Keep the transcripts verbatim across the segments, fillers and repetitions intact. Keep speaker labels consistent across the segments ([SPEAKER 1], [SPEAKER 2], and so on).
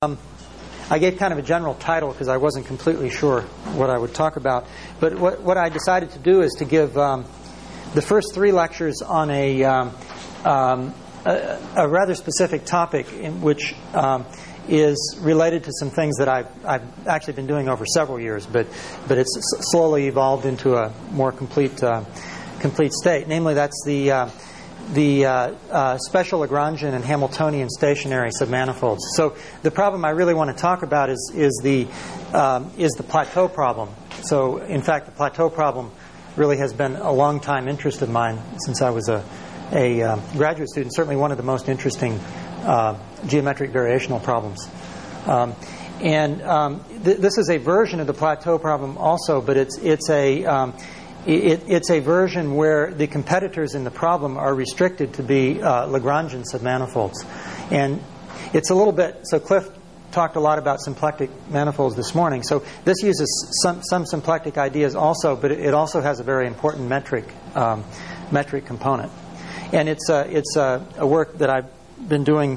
[SPEAKER 1] Um, I gave kind of a general title because I wasn't completely sure what I would talk about. But what, what I decided to do is to give um, the first three lectures on a, um, um, a, a rather specific topic, in which um, is related to some things that I've, I've actually been doing over several years, but but it's slowly evolved into a more complete uh, complete state. Namely, that's the uh, the uh, uh, special Lagrangian and Hamiltonian stationary submanifolds. So the problem I really want to talk about is is the um, is the plateau problem. So in fact, the plateau problem really has been a long time interest of mine since I was a a uh, graduate student. Certainly one of the most interesting uh, geometric variational problems. Um, and um, th- this is a version of the plateau problem also, but it's it's a um, It, it's a version where the competitors in the problem are restricted to be uh, Lagrangian submanifolds. And it's a little bit, so Cliff talked a lot about symplectic manifolds this morning. So this uses some, some symplectic ideas also, but it also has a very important metric um, metric component. And it's, a, it's a, a work that I've been doing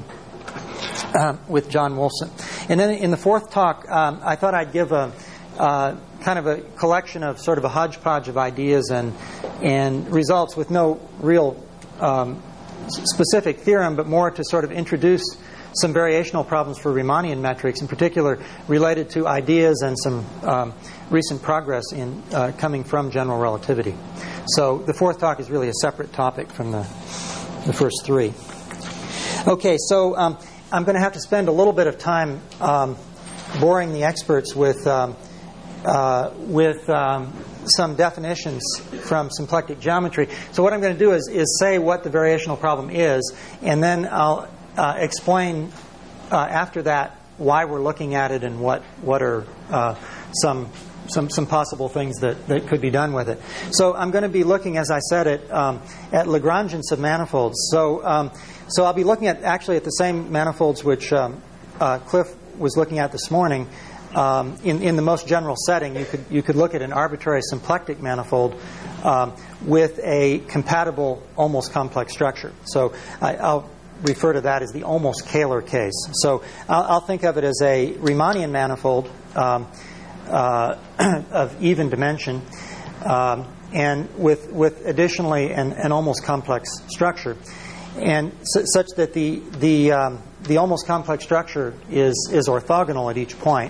[SPEAKER 1] um, with John Wolfson. And then in the fourth talk, um, I thought I'd give a Uh, kind of a collection of sort of a hodgepodge of ideas and and results with no real um, specific theorem, but more to sort of introduce some variational problems for Riemannian metrics, in particular related to ideas and some um, recent progress in uh, coming from general relativity. So the fourth talk is really a separate topic from the, the first three. Okay, so um, I'm going to have to spend a little bit of time um, boring the experts with um, Uh, with um, some definitions from symplectic geometry. So what I'm going to do is, is say what the variational problem is, and then I'll uh, explain uh, after that why we're looking at it and what what are uh, some some some possible things that, that could be done with it. So I'm going to be looking, as I said, at um, at Lagrangian submanifolds. So um, so I'll be looking at actually at the same manifolds which um, uh, Cliff was looking at this morning. Um, in, in the most general setting, you could you could look at an arbitrary symplectic manifold um, with a compatible almost complex structure. So I, I'll refer to that as the almost Kähler case. So I'll, I'll think of it as a Riemannian manifold um, uh, of even dimension, um, and with with additionally an, an almost complex structure, and su- such that the the um, the almost complex structure is is orthogonal at each point.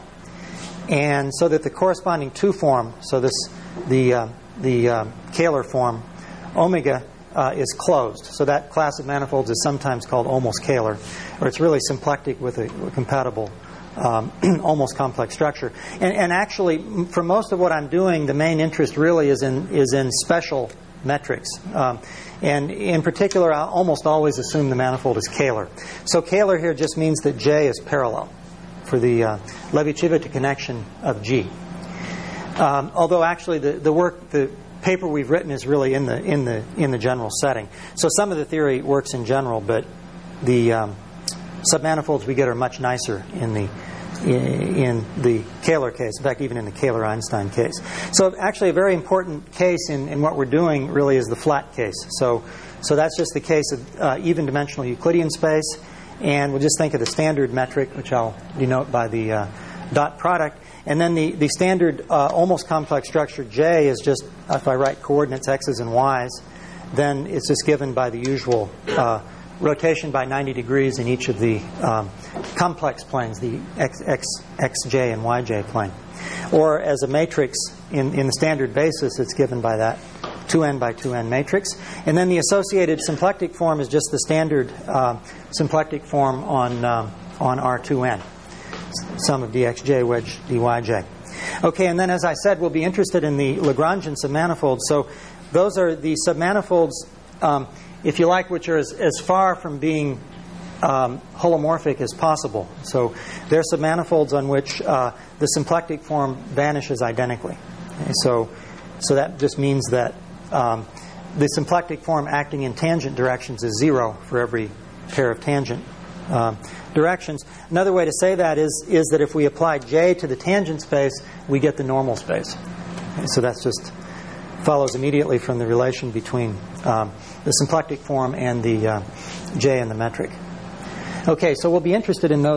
[SPEAKER 1] And so that the corresponding two form, so this the uh, the uh, Kähler form, omega, uh, is closed. So that class of manifolds is sometimes called almost Kähler, or it's really symplectic with a, a compatible um, almost complex structure. And, and actually, for most of what I'm doing, the main interest really is in is in special metrics. Um, and in particular, I almost always assume the manifold is Kähler. So Kähler here just means that J is parallel for the uh, Levi-Civita connection of G. Um, although actually the, the work, the paper we've written is really in the in the in the general setting. So some of the theory works in general, but the um, submanifolds we get are much nicer in the in, in the Kähler case. In fact, even in the Kähler-Einstein case. So actually, a very important case in, in what we're doing really is the flat case. So so that's just the case of uh, even-dimensional Euclidean space. And we'll just think of the standard metric, which I'll denote by the uh, dot product. And then the, the standard uh, almost complex structure J is just, if I write coordinates x's and y's, then it's just given by the usual uh, rotation by ninety degrees in each of the um, complex planes, the x, x, xj and yj plane. Or as a matrix in, in the standard basis, it's given by that two n by two n matrix. And then the associated symplectic form is just the standard uh, symplectic form on um, on R two n, sum of dxj wedge dyj. Okay, and then as I said, we'll be interested in the Lagrangian submanifolds. So those are the submanifolds, um, if you like, which are as, as far from being um, holomorphic as possible. So they're submanifolds on which uh, the symplectic form vanishes identically. Okay, so so that just means that Um, the symplectic form acting in tangent directions is zero for every pair of tangent um, directions. Another way to say that is is that if we apply J to the tangent space, we get the normal space. Okay, so that's just follows immediately from the relation between um, the symplectic form and the uh, J in the metric. Okay, so we'll be interested in those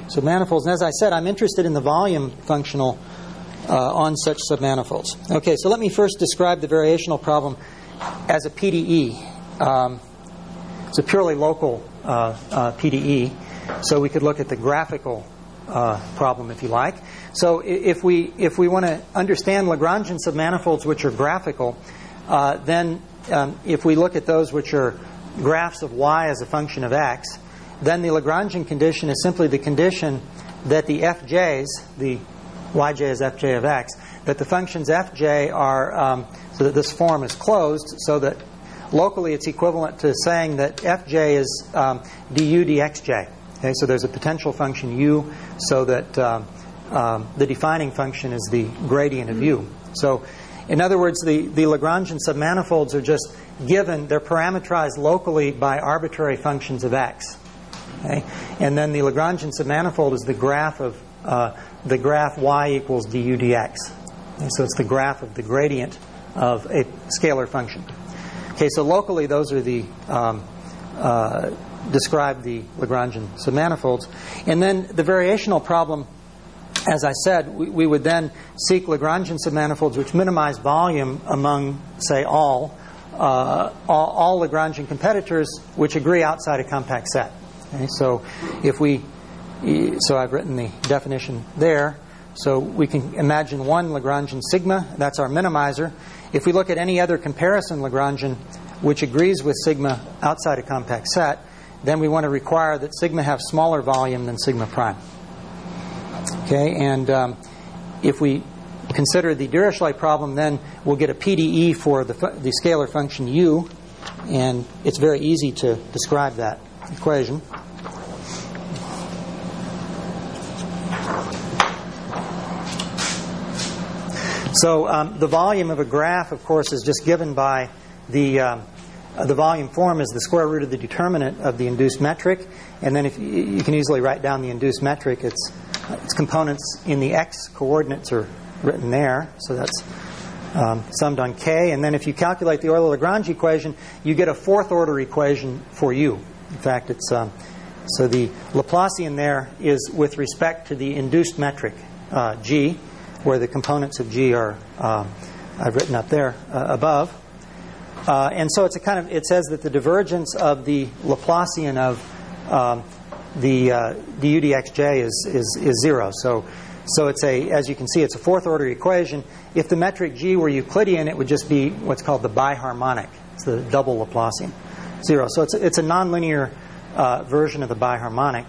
[SPEAKER 1] submanifolds. And as I said, I'm interested in the volume functional uh, on such submanifolds. Okay, so let me first describe the variational problem as a P D E. Um, it's a purely local uh, uh, P D E. So we could look at the graphical uh, problem, if you like. So if we if we want to understand Lagrangian submanifolds which are graphical, uh, then um, if we look at those which are graphs of y as a function of x, then the Lagrangian condition is simply the condition that the F Js, the yj is fj of x, that the functions fj are, um, so that this form is closed, so that locally it's equivalent to saying that fj is um, du dxj. Okay, so there's a potential function u, so that um, um, the defining function is the gradient of u. So, in other words, the, the Lagrangian submanifolds are just given, they're parameterized locally by arbitrary functions of x. Okay? And then the Lagrangian submanifold is the graph of uh, the graph y equals du dx. Okay, so it's the graph of the gradient of a scalar function. Okay, so locally those are the um, uh, describe the Lagrangian submanifolds. And then the variational problem, as I said, we, we would then seek Lagrangian submanifolds which minimize volume among, say, all, uh, all, all Lagrangian competitors which agree outside a compact set. Okay, so if we, so I've written the definition there. So we can imagine one Lagrangian sigma, that's our minimizer. If we look at any other comparison Lagrangian which agrees with sigma outside a compact set, then we want to require that sigma have smaller volume than sigma prime. Okay, and um, if we consider the Dirichlet problem, then we'll get a P D E for the, fu- the scalar function u, and it's very easy to describe that equation. So um, the volume of a graph, of course, is just given by the um, uh, the volume form is the square root of the determinant of the induced metric, and then if you, you can easily write down the induced metric, its its components in the x coordinates are written there. So that's um, summed on k, and then if you calculate the Euler-Lagrange equation, you get a fourth order equation for u. In fact, it's um, so the Laplacian there is with respect to the induced metric uh, g, where the components of g are um, I've written up there uh, above. Uh, and so it's a kind of it says that the divergence of the Laplacian of um, the uh, du dxj is, is is zero. So so it's a as you can see it's a fourth order equation. If the metric g were Euclidean, it would just be what's called the biharmonic. It's the double Laplacian, zero. So it's a, it's a nonlinear uh, version of the biharmonic,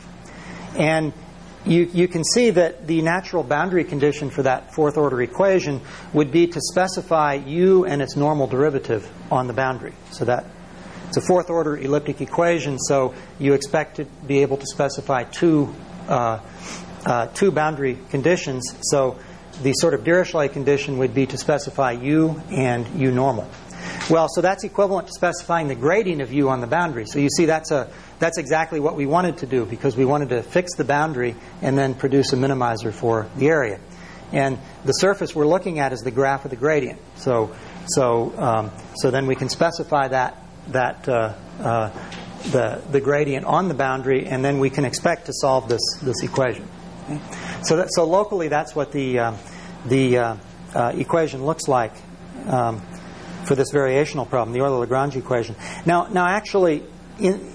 [SPEAKER 1] and You, you can see that the natural boundary condition for that fourth order equation would be to specify u and its normal derivative on the boundary. So that it's a fourth order elliptic equation, so you expect to be able to specify two uh, uh, two boundary conditions. So the sort of Dirichlet condition would be to specify u and u normal. Well, so that's equivalent to specifying the gradient of u on the boundary. So you see that's a That's exactly what we wanted to do, because we wanted to fix the boundary and then produce a minimizer for the area. And the surface we're looking at is the graph of the gradient. So, so, um, so then we can specify that that uh, uh, the the gradient on the boundary, and then we can expect to solve this this equation. Okay? So, that, so locally, that's what the um, the uh, uh, equation looks like um, for this variational problem, the Euler-Lagrange equation. Now, now actually. In,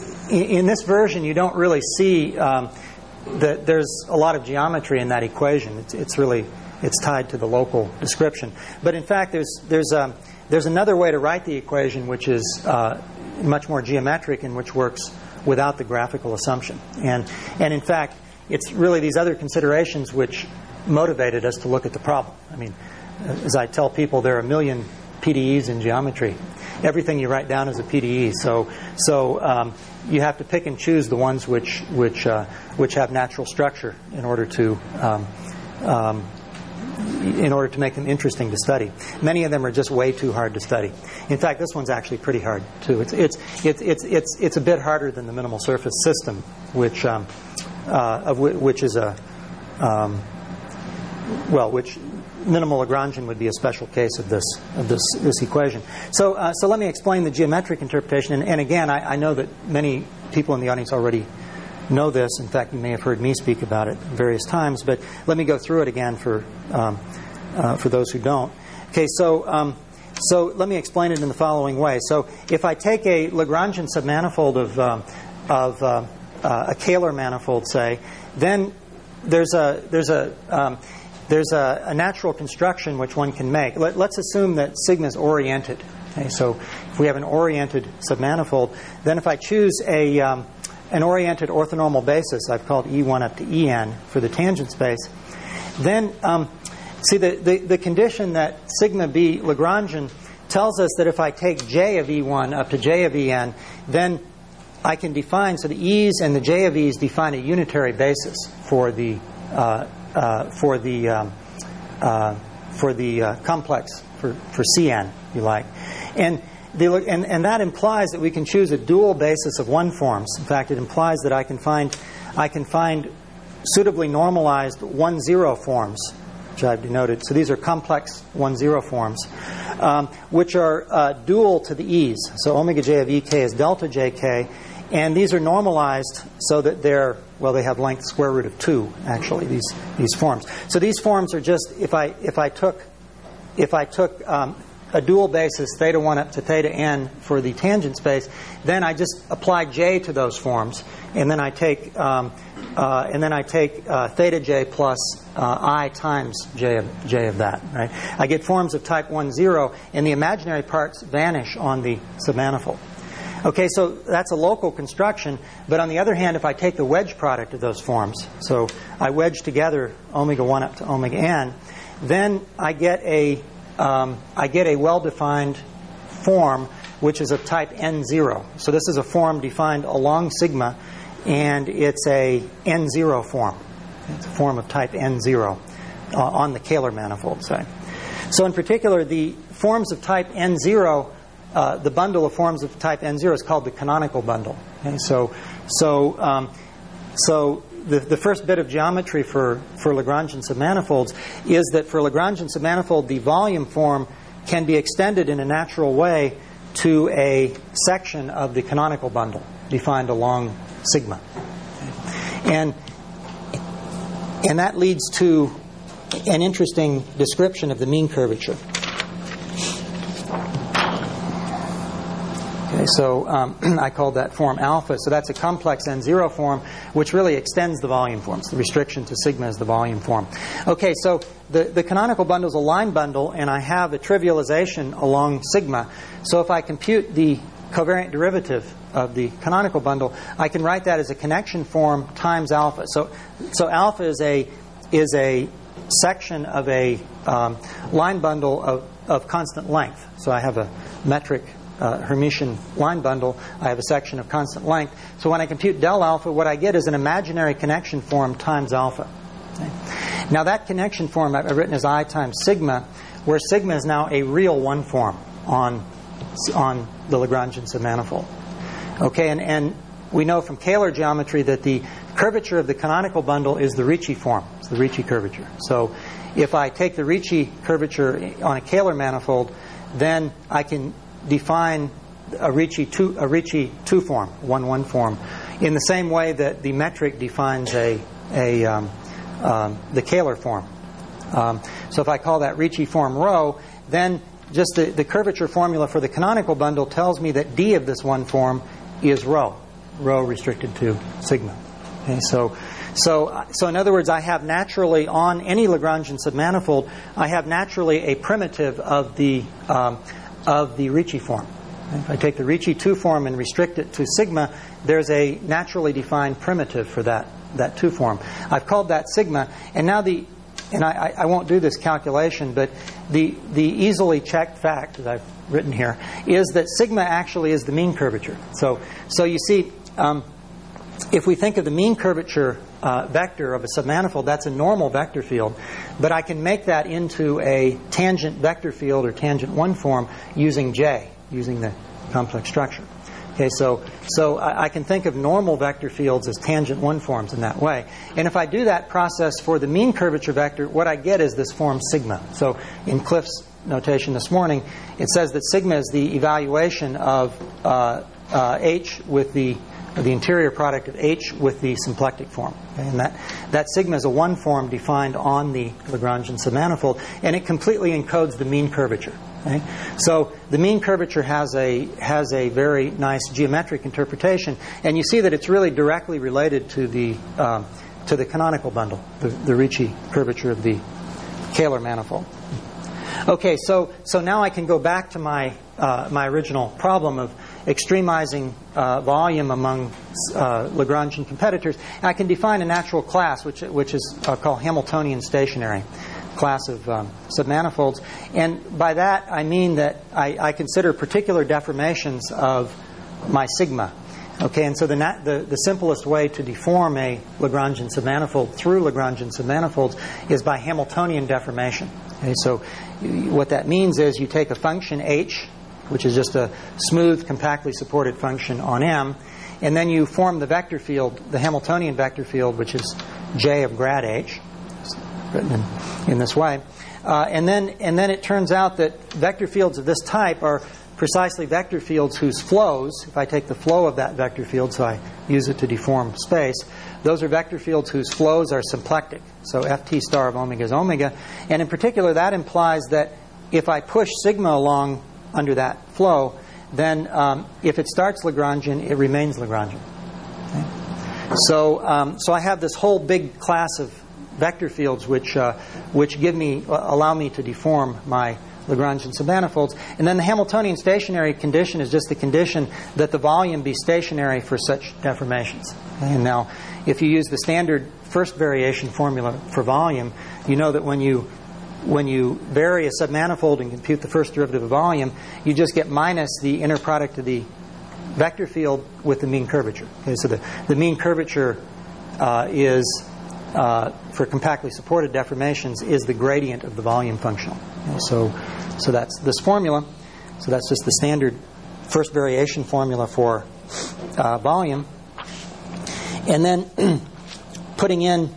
[SPEAKER 1] In this version, you don't really see um, that there's a lot of geometry in that equation. It's, it's really it's tied to the local description. But in fact, there's there's um, there's another way to write the equation, which is uh, much more geometric and which works without the graphical assumption. And and in fact, it's really these other considerations which motivated us to look at the problem. I mean, as I tell people, there are a million P D Es in geometry. Everything you write down is a P D E. So so um, you have to pick and choose the ones which which uh, which have natural structure in order to um, um, in order to make them interesting to study. Many of them are just way too hard to study. In fact, this one's actually pretty hard too. It's it's it's it's it's, it's a bit harder than the minimal surface system, which um, uh, of w- which is a um, well, which. Minimal Lagrangian would be a special case of this of this this equation. So uh, so let me explain the geometric interpretation. And, and again, I, I know that many people in the audience already know this. In fact, you may have heard me speak about it various times, but let me go through it again for um, uh, for those who don't. Okay, so um, so let me explain it in the following way. So if I take a Lagrangian submanifold of um, of uh, uh, a Kähler manifold, say, then there's a there's a um, there's a, a natural construction which one can make. Let, let's assume that sigma is oriented. Okay, so if we have an oriented submanifold, then if I choose a um, an oriented orthonormal basis, I've called E one up to E n for the tangent space, then um, see the, the, the condition that sigma be Lagrangian tells us that if I take J of E one up to J of E n, then I can define, so the E's and the J of E's define a unitary basis for the uh, uh, for the um, uh, for the uh, complex for for C n, if you like, and the and and that implies that we can choose a dual basis of one forms. In fact, it implies that I can find I can find suitably normalized one zero forms, which I've denoted. So these are complex one zero forms, um, which are uh, dual to the E's. So omega j of ek is delta jk. And these are normalized so that they're, well, they have length square root of two, actually, these these forms. So these forms are just, if I if I took if I took um, a dual basis theta one up to theta n for the tangent space, then I just apply j to those forms, and then I take um, uh, and then I take uh, theta j plus uh, I times j of j of that. Right? I get forms of type one zero, and the imaginary parts vanish on the submanifold. Okay, so that's a local construction, but on the other hand, if I take the wedge product of those forms, so I wedge together omega one up to omega n, then I get a um, I get a well-defined form which is of type n zero. So this is a form defined along sigma, and it's a n zero form. It's a form of type n zero uh, on the Kähler manifold, say. So in particular, the forms of type n zero, Uh, the bundle of forms of type n zero is called the canonical bundle. Okay, so, so, um, so the, the first bit of geometry for, for Lagrangian submanifolds is that for Lagrangian submanifold, the volume form can be extended in a natural way to a section of the canonical bundle defined along sigma, okay. and and that leads to an interesting description of the mean curvature. Okay, so um, I called that form alpha. So that's a complex n zero form, which really extends the volume forms. The restriction to sigma is the volume form. Okay, so the, the canonical bundle is a line bundle, and I have a trivialization along sigma. So if I compute the covariant derivative of the canonical bundle, I can write that as a connection form times alpha. So, so alpha is a is a section of a um, line bundle of, of constant length. So I have a metric Uh, Hermitian line bundle. I have a section of constant length. So when I compute del alpha, what I get is an imaginary connection form times alpha. Okay. Now that connection form I've written as I times sigma, where sigma is now a real one form on on the Lagrangian submanifold. Okay, and, and we know from Kähler geometry that the curvature of the canonical bundle is the Ricci form. It's the Ricci curvature. So if I take the Ricci curvature on a Kähler manifold, then I can define a Ricci two a Ricci two form, one one form, in the same way that the metric defines a a um, um, the Kähler form. Um, so if I call that Ricci form rho, then just the, the curvature formula for the canonical bundle tells me that d of this one form is rho, rho restricted to sigma. Okay, so. So, so in other words, I have naturally on any Lagrangian submanifold, I have naturally a primitive of the um, of the Ricci form. If I take the Ricci two form and restrict it to sigma, there's a naturally defined primitive for that that two form. I've called that sigma, and now the and I, I won't do this calculation, but the the easily checked fact that I've written here is that sigma actually is the mean curvature. So so you see, um, if we think of the mean curvature uh, vector of a submanifold, that's a normal vector field, but I can make that into a tangent vector field or tangent one form using J, using the complex structure. Okay, so so I, I can think of normal vector fields as tangent one forms in that way. And if I do that process for the mean curvature vector, what I get is this form sigma. So in Cliff's notation this morning, it says that sigma is the evaluation of uh, uh, H with the the interior product of H with the symplectic form. Okay? And that, that sigma is a one form defined on the Lagrangian submanifold, and it completely encodes the mean curvature. Okay? So the mean curvature has a has a very nice geometric interpretation, and you see that it's really directly related to the um, to the canonical bundle, the, the Ricci curvature of the Kähler manifold. Okay, so so now I can go back to my uh, my original problem of extremizing uh, volume among uh, Lagrangian competitors. And I can define a natural class, which which is uh, called Hamiltonian stationary class of um, submanifolds. And by that I mean that I, I consider particular deformations of my sigma. Okay, and so the, nat- the the simplest way to deform a Lagrangian submanifold through Lagrangian submanifolds is by Hamiltonian deformation. Okay, so what that means is you take a function h, which is just a smooth, compactly supported function on M, and then you form the vector field, the Hamiltonian vector field, which is J of grad h, written in, in this way. Uh, and then and then it turns out that vector fields of this type are precisely vector fields whose flows, if I take the flow of that vector field, so I use it to deform space, those are vector fields whose flows are symplectic. So Ft star of omega is omega. And in particular, that implies that if I push sigma along under that flow, then um, if it starts Lagrangian, it remains Lagrangian. Okay? So, um, so I have this whole big class of vector fields which uh, which give me uh, allow me to deform my Lagrangian submanifolds. And then the Hamiltonian stationary condition is just the condition that the volume be stationary for such deformations. Okay? And now, if you use the standard first variation formula for volume, you know that when you when you vary a submanifold and compute the first derivative of volume, you just get minus the inner product of the vector field with the mean curvature. Okay? So the, the mean curvature uh, is, uh, for compactly supported deformations, is the gradient of the volume functional. Okay? So, so that's this formula. So that's just the standard first variation formula for uh, volume. And then putting in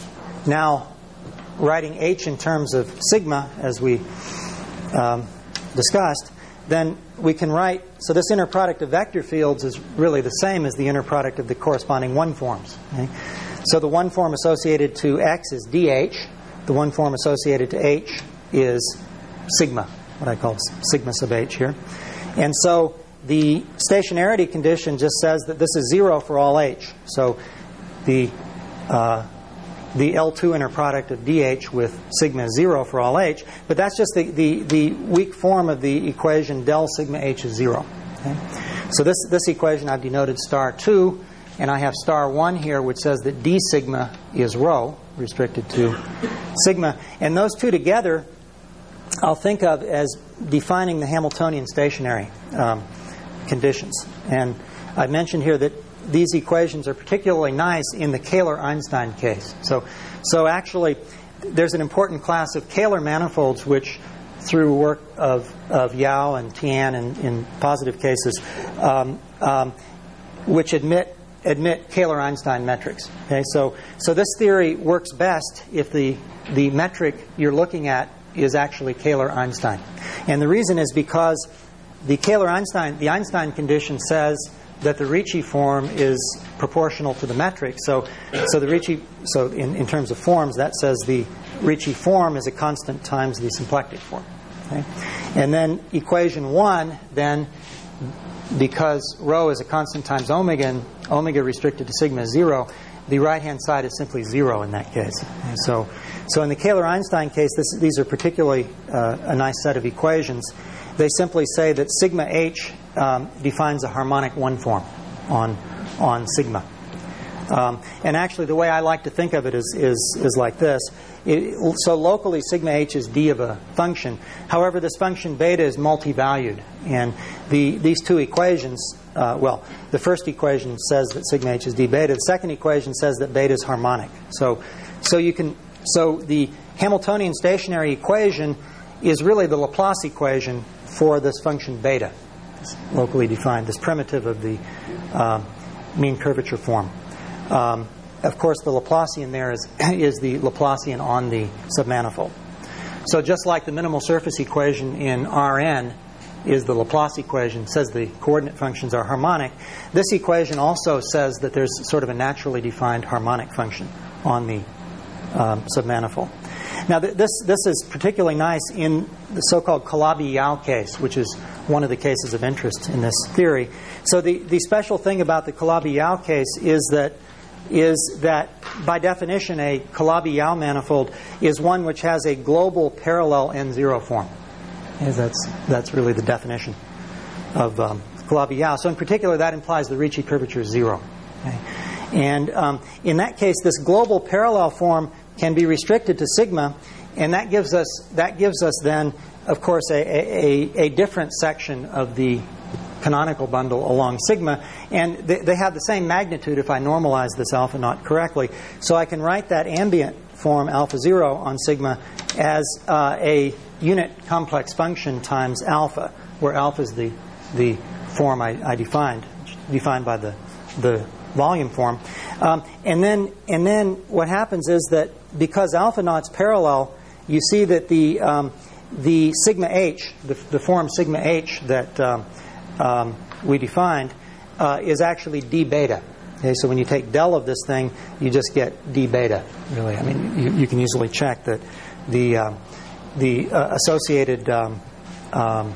[SPEAKER 1] now writing H in terms of sigma, as we um, discussed, then we can write, so this inner product of vector fields is really the same as the inner product of the corresponding one forms. Okay? So the one form associated to X is dH. The one form associated to H is sigma, what I call sigma sub H here. And so the stationarity condition just says that this is zero for all H. So the uh, the L two inner product of dH with sigma is zero for all H, but that's just the, the, the weak form of the equation del sigma H is zero. Okay? So this, this equation I've denoted star two, and I have star one here, which says that d sigma is rho, restricted to sigma. And those two together I'll think of as defining the Hamiltonian stationary um, conditions. And I mentioned here that these equations are particularly nice in the Kähler-Einstein case. So, so actually, there's an important class of Kähler manifolds which, through work of, of Yau and Tian and in positive cases, um, um, which admit admit Kähler-Einstein metrics. Okay, so so this theory works best if the the metric you're looking at is actually Kähler-Einstein, and the reason is because the Kähler-Einstein the Einstein condition says that the Ricci form is proportional to the metric. So, so the Ricci, so in, in terms of forms, that says the Ricci form is a constant times the symplectic form. Okay? And then equation one, then, because rho is a constant times omega, and omega restricted to sigma is zero, the right-hand side is simply zero in that case. And so, so in the Kähler-Einstein case, this, these are particularly uh, a nice set of equations. They simply say that sigma h um, defines a harmonic one form on on sigma. Um, and actually, the way I like to think of it is is, is like this. It, so locally, sigma h is d of a function. However, this function beta is multi-valued, and the these two equations. Uh, well, the first equation says that sigma h is d beta. The second equation says that beta is harmonic. So, so you can. So the Hamiltonian stationary equation is really the Laplace equation for this function beta, it's locally defined, this primitive of the um, mean curvature form. Um, of course, the Laplacian there is is the Laplacian on the submanifold. So just like the minimal surface equation in Rn is the Laplace equation. It says the coordinate functions are harmonic. This equation also says that there's sort of a naturally defined harmonic function on the um, submanifold. Now, th this this is particularly nice in the so-called Calabi-Yau case, which is one of the cases of interest in this theory. So the, the special thing about the Calabi-Yau case is that is that by definition a Calabi-Yau manifold is one which has a global parallel N zero form. And that's that's really the definition of um, Calabi-Yau. So in particular, that implies the Ricci curvature is zero. Okay? And um, in that case, this global parallel form can be restricted to sigma, and that gives us that gives us then, of course, a, a, a different section of the canonical bundle along sigma, and they, they have the same magnitude if I normalize this alpha naught correctly. So I can write that ambient form alpha zero on sigma as uh, a unit complex function times alpha, where alpha is the the form I, I defined, defined by the the volume form. Um, and then and then what happens is that because alpha naught's parallel, you see that the um, the sigma h, the, the form sigma h that um, um, we defined, uh, is actually d beta. Okay, so when you take del of this thing, you just get d beta. Really, I mean, you, you can easily check that the uh, the uh, associated um, um,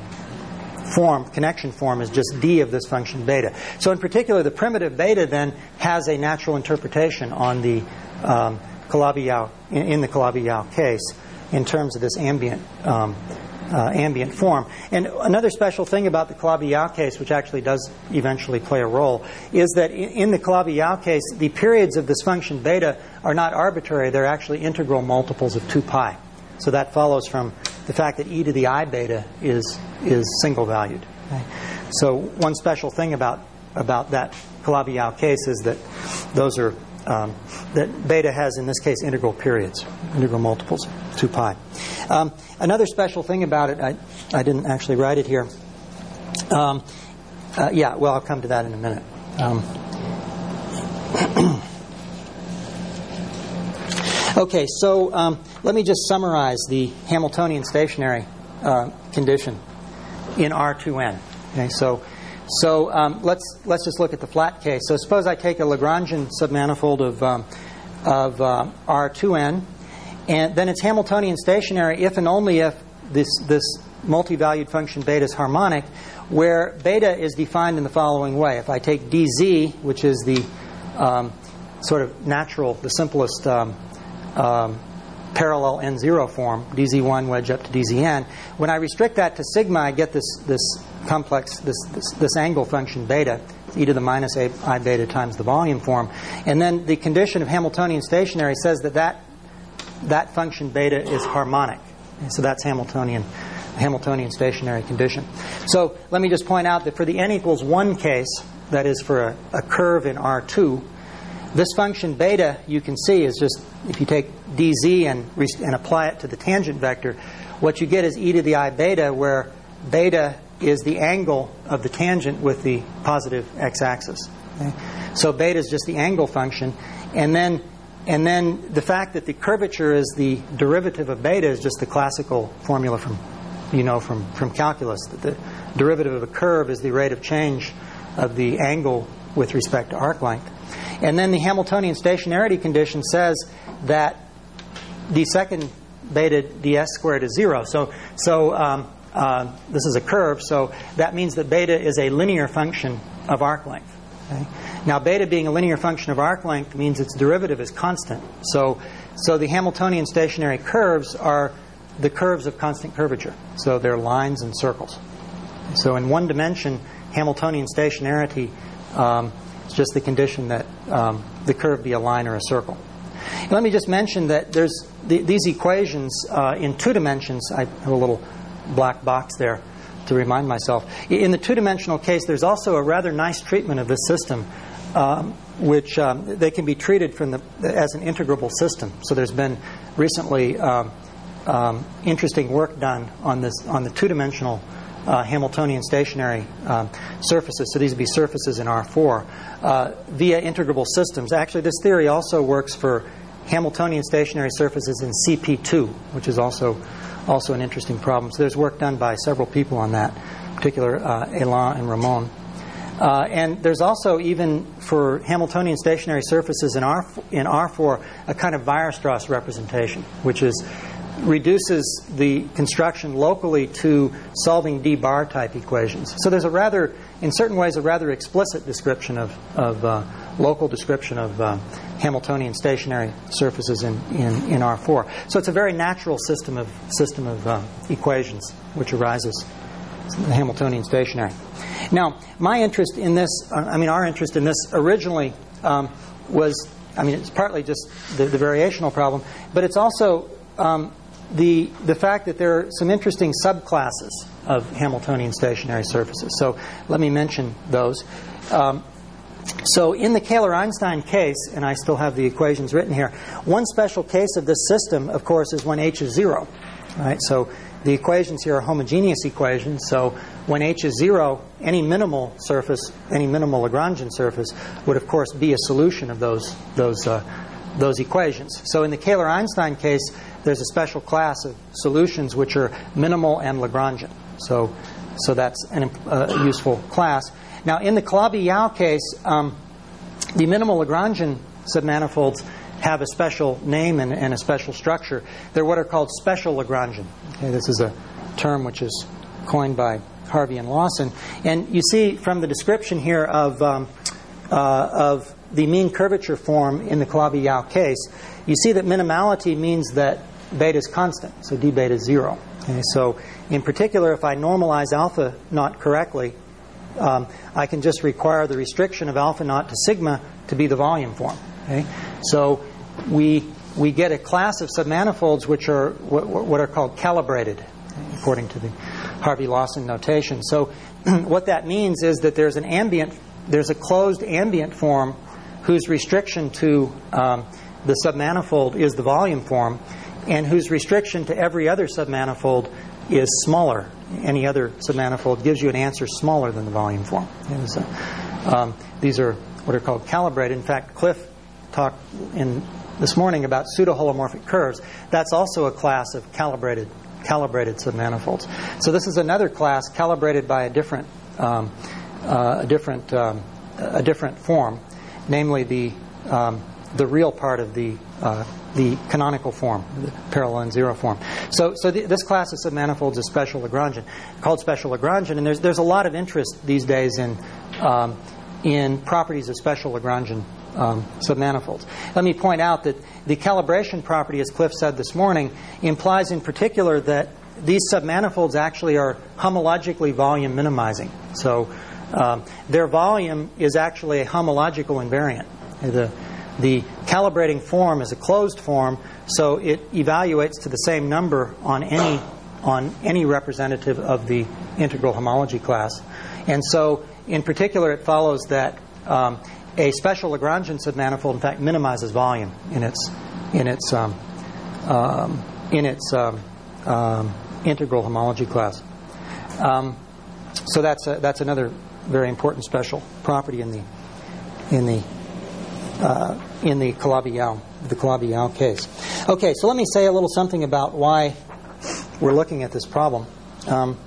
[SPEAKER 1] form, connection form, is just d of this function beta. So in particular, the primitive beta then has a natural interpretation on the um, Calabi-Yau, in, in the Calabi-Yau case, in terms of this ambient um, uh, ambient form. And another special thing about the Calabi-Yau case, which actually does eventually play a role, is that in, in the Calabi-Yau case, the periods of this function beta are not arbitrary. They're actually integral multiples of two pi. So that follows from the fact that e to the I beta is is single valued. Okay? So one special thing about about that Calabi-Yau case is that those are um, that beta has in this case integral periods, integral multiples, two pi. Um, another special thing about it, I I didn't actually write it here. Um, uh, yeah, well, I'll come to that in a minute. Um, Okay, so um, let me just summarize the Hamiltonian stationary uh, condition in R two n. Okay, so so um, let's let's just look at the flat case. So suppose I take a Lagrangian submanifold of um, of uh, R two n, and then it's Hamiltonian stationary if and only if this this multi-valued function beta is harmonic, where beta is defined in the following way. If I take dz, which is the um, sort of natural, the simplest Um, Um, parallel N zero form, d z one wedge up to d z n. When I restrict that to sigma, I get this this complex, this this, this angle function beta, e to the minus a I beta times the volume form. And then the condition of Hamiltonian stationary says that that, that function beta is harmonic. And so that's Hamiltonian Hamiltonian stationary condition. So let me just point out that for the n equals one case, that is for a, a curve in R two, this function beta, you can see, is just, if you take dz and, and apply it to the tangent vector, what you get is e to the I beta, where beta is the angle of the tangent with the positive x-axis. Okay? So beta is just the angle function. And then, and then the fact that the curvature is the derivative of beta is just the classical formula from, you know, from, from calculus, that the derivative of a curve is the rate of change of the angle with respect to arc length. And then the Hamiltonian stationarity condition says that the second beta ds squared is zero. So, so um, uh, this is a curve, so that means that beta is a linear function of arc length. Okay? Now, beta being a linear function of arc length means its derivative is constant. So, so the Hamiltonian stationary curves are the curves of constant curvature. So they're lines and circles. So in one dimension, Hamiltonian stationarity um, it's just the condition that um, the curve be a line or a circle. And let me just mention that there's the, these equations uh, in two dimensions. I have a little black box there to remind myself. In the two-dimensional case, there's also a rather nice treatment of this system, um, which um, they can be treated from the, as an integrable system. So there's been recently um, um, interesting work done on this on the two-dimensional Uh, Hamiltonian stationary um, surfaces. So these would be surfaces in R four uh, via integrable systems. Actually, this theory also works for Hamiltonian stationary surfaces in C P two, which is also also an interesting problem. So there's work done by several people on that particular uh, Elan and Ramon. Uh, and there's also, even for Hamiltonian stationary surfaces in R in R four, a kind of Weierstrass representation, which is reduces the construction locally to solving D-bar type equations. So there's a rather, in certain ways, a rather explicit description of, of uh, local description of uh, Hamiltonian stationary surfaces in, in, in R four. So it's a very natural system of system of uh, equations which arises in the Hamiltonian stationary. Now, my interest in this, uh, I mean, our interest in this originally um, was, I mean, it's partly just the, the variational problem, but it's also um, the the fact that there are some interesting subclasses of Hamiltonian stationary surfaces. So let me mention those. Um, so in the Kähler-Einstein case, and I still have the equations written here, one special case of this system, of course, is when H is zero. Right? So the equations here are homogeneous equations. So when H is zero, any minimal surface, any minimal Lagrangian surface, would of course be a solution of those those uh, those equations. So in the Kähler-Einstein case, there's a special class of solutions which are minimal and Lagrangian. So so that's a uh, useful class. Now in the Calabi-Yau case, um, the minimal Lagrangian submanifolds have a special name and, and a special structure. They're what are called special Lagrangian. Okay, this is a term which is coined by Harvey and Lawson. And you see from the description here of um, uh, of the mean curvature form in the Calabi-Yau case, you see that minimality means that beta is constant, so d beta is zero. Okay, so in particular, if I normalize alpha naught correctly, um, I can just require the restriction of alpha naught to sigma to be the volume form. Okay? So we we get a class of submanifolds which are what, what are called calibrated, according to the Harvey-Lawson notation. So what that means is that there's an ambient, there's a closed ambient form whose restriction to um, the submanifold is the volume form, and whose restriction to every other submanifold is smaller. Any other submanifold gives you an answer smaller than the volume form. So, um, these are what are called calibrated. In fact, Cliff talked in this morning about pseudo-holomorphic curves. That's also a class of calibrated calibrated submanifolds. So this is another class calibrated by a different um, uh, a different um, a different form, namely the um, the real part of the uh, the canonical form, the parallel and zero form. So so the, this class of submanifolds is special Lagrangian, called special Lagrangian, and there's there's a lot of interest these days in um, in properties of special Lagrangian um, submanifolds. Let me point out that the calibration property, as Cliff said this morning, implies in particular that these submanifolds actually are homologically volume minimizing. So um, their volume is actually a homological invariant. The The calibrating form is a closed form, so it evaluates to the same number on any on any representative of the integral homology class. And so, in particular, it follows that um, a special Lagrangian submanifold, in fact, minimizes volume in its in its um, um, in its um, um, integral homology class. Um, so that's a, that's another very important special property in the in the Uh, in the Calabi-Yau, the Calabi-Yau case. Okay, so let me say a little something about why we're looking at this problem. Um,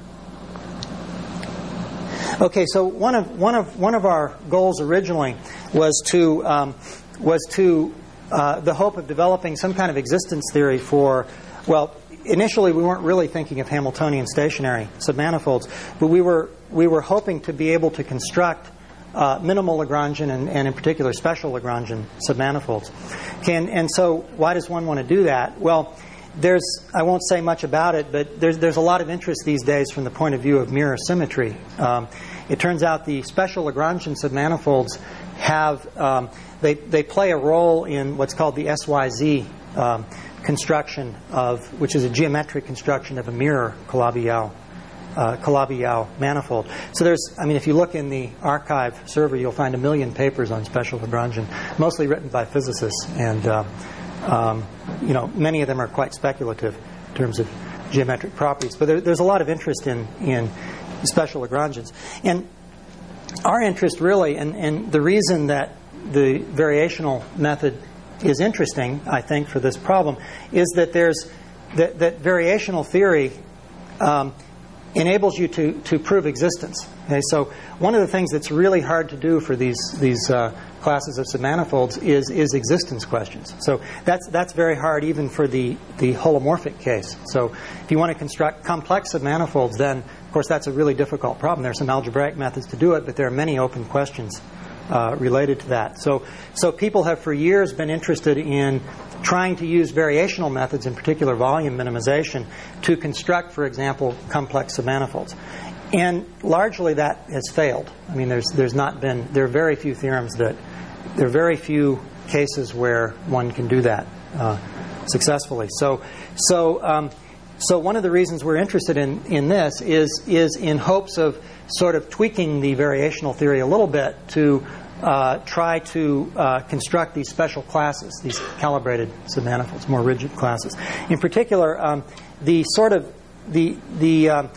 [SPEAKER 1] okay, so one of one of one of our goals originally was to um, was to uh, the hope of developing some kind of existence theory for, well, initially we weren't really thinking of Hamiltonian stationary submanifolds, but we were we were hoping to be able to construct Uh, minimal Lagrangian and, and in particular special Lagrangian submanifolds. Can, and so why does one want to do that? Well, there's I won't say much about it, but there's there's a lot of interest these days from the point of view of mirror symmetry. Um, it turns out the special Lagrangian submanifolds have um, they they play a role in what's called the S Y Z um, construction of, which is a geometric construction of a mirror Calabi-Yau Uh, Calabi-Yau manifold. So there's, I mean, if you look in the archive server, you'll find a million papers on special Lagrangian, mostly written by physicists, and uh, um, you know, many of them are quite speculative in terms of geometric properties. But there, there's a lot of interest in in special Lagrangians, and our interest really, and, and the reason that the variational method is interesting, I think, for this problem, is that there's that, that variational theory. Um, enables you to, to prove existence. Okay, so one of the things that's really hard to do for these these uh, classes of submanifolds is is existence questions. So that's that's very hard even for the the holomorphic case. So if you want to construct complex submanifolds, then of course that's a really difficult problem. There are some algebraic methods to do it, but there are many open questions uh, related to that. So so people have for years been interested in trying to use variational methods, in particular volume minimization, to construct, for example, complex submanifolds. And largely that has failed. I mean, there's there's not been, there are very few theorems that, there are very few cases where one can do that uh, successfully. So so um, so one of the reasons we're interested in, in this is is in hopes of sort of tweaking the variational theory a little bit to uh, try to uh, construct these special classes, these calibrated submanifolds, more rigid classes. In particular, um, the sort of the the um,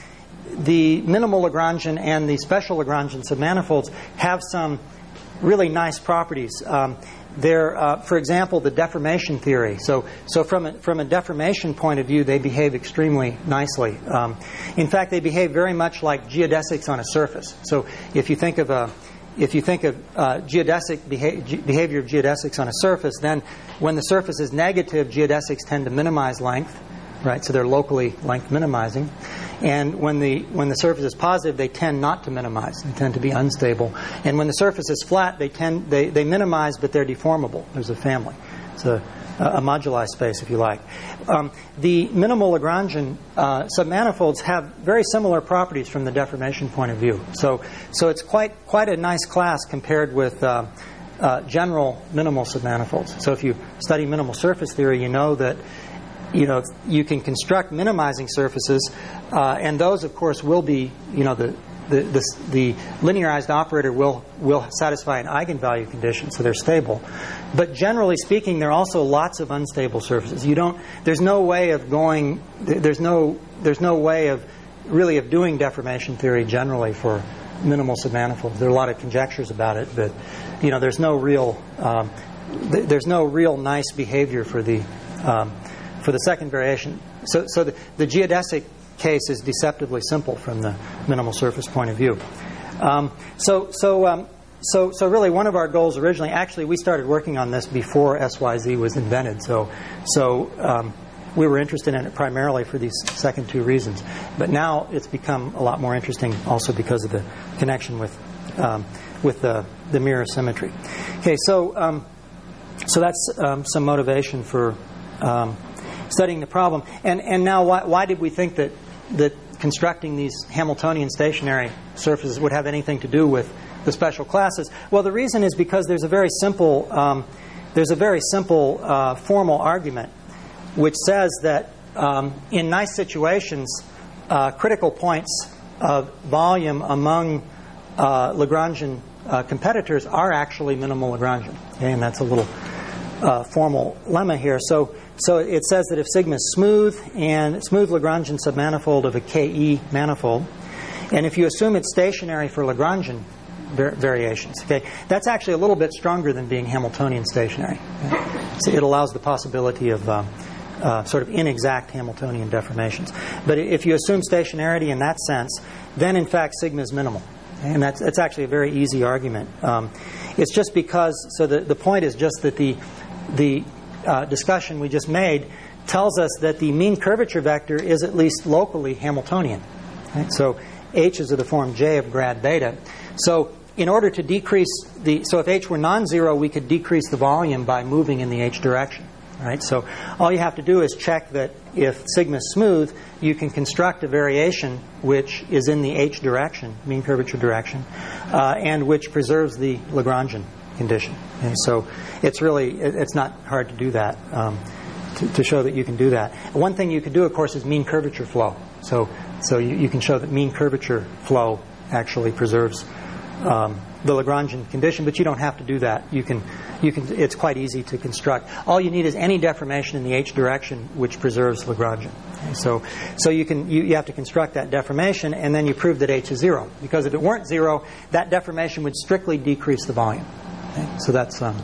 [SPEAKER 1] the minimal Lagrangian and the special Lagrangian submanifolds have some really nice properties. Um, they're, uh, for example, the deformation theory. So, so from a, from a deformation point of view, they behave extremely nicely. Um, in fact, they behave very much like geodesics on a surface. So, if you think of a if you think of uh, geodesic beha- ge- behavior of geodesics on a surface, then when the surface is negative, geodesics tend to minimize length. Right, so they're locally length minimizing, and when the when the surface is positive, they tend not to minimize. They tend to be unstable. And when the surface is flat, they tend they, they minimize, but they're deformable. There's a family. It's a, a moduli space, if you like. Um, the minimal Lagrangian uh, submanifolds have very similar properties from the deformation point of view. So so it's quite quite a nice class compared with Uh, uh, general minimal submanifolds. So if you study minimal surface theory, you know that you know, you can construct minimizing surfaces, uh, and those, of course, will be, you know, the the, the the linearized operator will will satisfy an eigenvalue condition, so they're stable. But generally speaking, there are also lots of unstable surfaces. You don't. There's no way of going. There's no. There's no way of really of doing deformation theory generally for minimal submanifolds. There are a lot of conjectures about it, but you know, there's no real. Um, th- there's no real nice behavior for the. Um, For the second variation. So, so the, the geodesic case is deceptively simple from the minimal surface point of view. Um, so, so, um, so, so really one of our goals originally, actually we started working on this before S Y Z was invented. So, so um, we were interested in it primarily for these second two reasons. But now it's become a lot more interesting also because of the connection with um, with the, the mirror symmetry. Okay, so um, so that's um, some motivation for Um, studying the problem. And and now why, why did we think that that constructing these Hamiltonian stationary surfaces would have anything to do with the special classes? Well, the reason is because there's a very simple um, there's a very simple uh, formal argument which says that um, in nice situations, uh, critical points of volume among uh, Lagrangian uh, competitors are actually minimal Lagrangian. Okay, and that's a little uh, formal lemma here. So. So it says that if sigma is smooth and smooth Lagrangian submanifold of a K E manifold, and if you assume it's stationary for Lagrangian var- variations, okay, that's actually a little bit stronger than being Hamiltonian stationary. Okay? So it allows the possibility of um, uh, sort of inexact Hamiltonian deformations. But if you assume stationarity in that sense, then in fact sigma is minimal, okay? And that's that's actually a very easy argument. Um, it's just because so the the point is just that the the Uh, discussion we just made tells us that the mean curvature vector is at least locally Hamiltonian. Right? So H is of the form J of grad beta. So in order to decrease the, so if H were non-zero, we could decrease the volume by moving in the H direction. Right? So all you have to do is check that if sigma is smooth, you can construct a variation which is in the H direction, mean curvature direction, uh, and which preserves the Lagrangian condition. And so it's really, it's not hard to do that, um, to, to show that you can do that. One thing you could do, of course, is mean curvature flow. So so you, you can show that mean curvature flow actually preserves um, the Lagrangian condition, but you don't have to do that. You can, you can. It's quite easy to construct. All you need is any deformation in the H direction which preserves Lagrangian. Okay, so so you can you, you have to construct that deformation, and then you prove that H is zero. Because if it weren't zero, that deformation would strictly decrease the volume. Okay? So that's um,